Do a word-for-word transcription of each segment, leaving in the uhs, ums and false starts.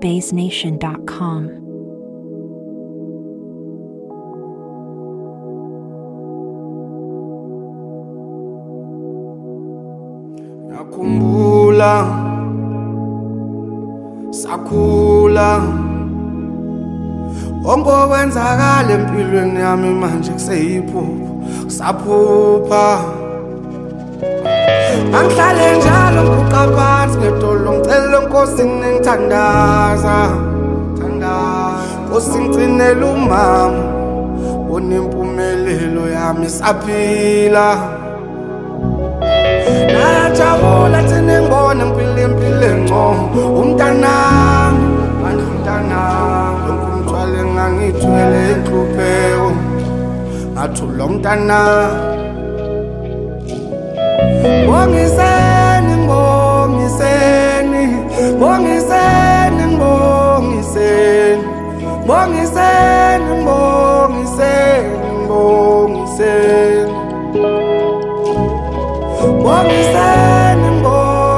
bays nation dot com. Nakhumbula sakhula onke okwenzakala empilweni yami manje kuseyiphupho saphupha angihlale njalo ngibuka phansi ngedolo ngicela enkosini ngithandaza thandaza Nkosi ngigcinela umama bona impumelelo yami saphila najabula thina ngibona ngipila impilo engcono umntanami manje umntanami lonke umthwalo engangithwele inhlupheko ngathula umntanami Bongiseni, bongiseni, bongiseni, bongiseni, bongiseni, bongiseni, bongiseni, bongiseni, bongiseni,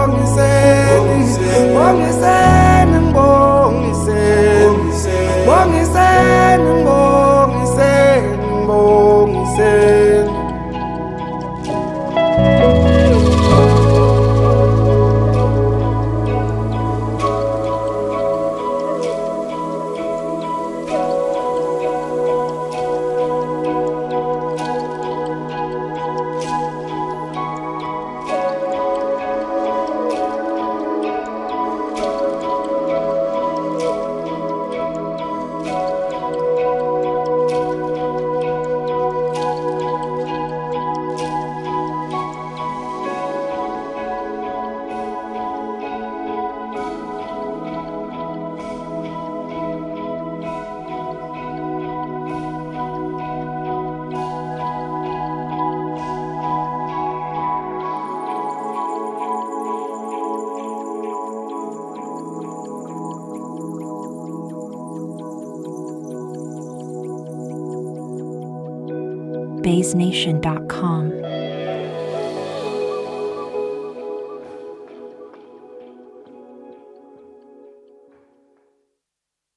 bongiseni, bongiseni, bongiseni, bongiseni, bongiseni. bays nation dot com.